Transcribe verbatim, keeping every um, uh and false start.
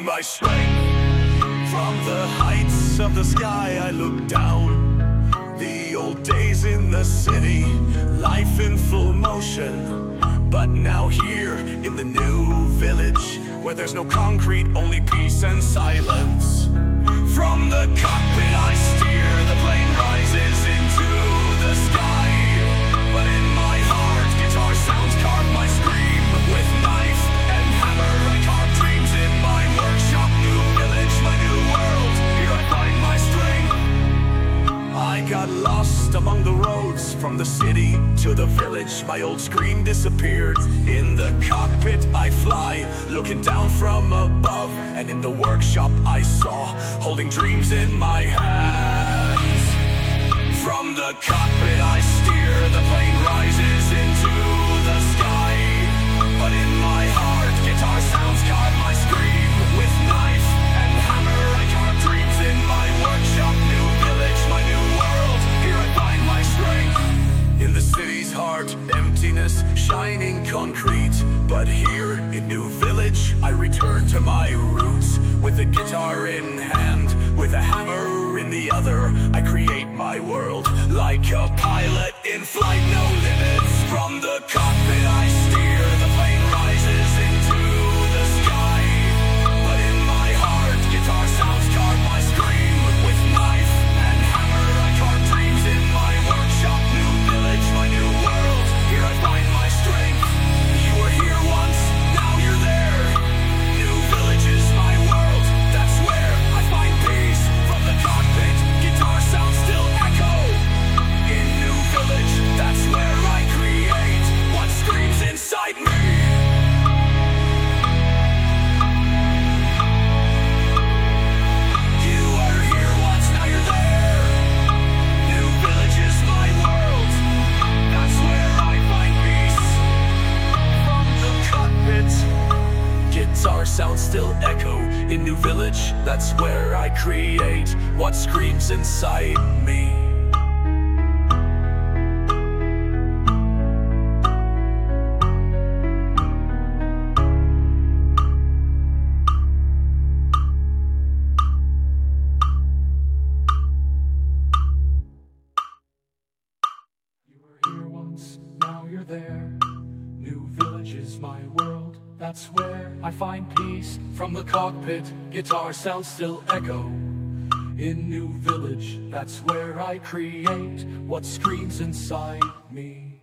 find my strength. From the heights of the sky I look down. The old days in the city, life in full motion. But now here in the new village, where there's no concrete, only peace and silence. From the cockpit I steer, the plane rises into the sky. But in my heart, guitar sounds carve my scream. With knife and hammer I carve dreams in my workshop. New village, my new world, here I find my strength. I got lost among the roads, from the city to the village. My old screen disappeared. In the cockpit I fly, looking down from above. And in the workshop I saw, holding dreams in my hands. From the cockpit I steer, the plane rises into the sky. But in my heart, guitar sounds carve my scream. With knife and hammer I carve dreams in my workshop. New village, my new world, here I find my strength. In the city's heart, emptiness, shining concrete. But here in New Village, I return to my roots. With a guitar in hand, with a hammer in the other, I create my world like a pilot in flight, no limits. From the cockpit I steer, the plane rises into the sky. But in my heart, guitar sounds carve my scream. With knife and hammer I carve dreams in my workshop. New village, my new world, here I find my strength. You were here once, now you're there. New village is my world, that's where I find peace. From the cockpit, guitar sounds still echo. In New Village, that's where I create what screams inside me. You were here once, now you're there. New Village is my world, that's where I find peace. From the cockpit, guitar sounds still echo. In New Village, that's where I create what screams inside me. You were here once, now you're there. New Village is my world, that's where I find peace. From the cockpit, guitar sounds still echo. In New Village, that's where I create what screams inside me.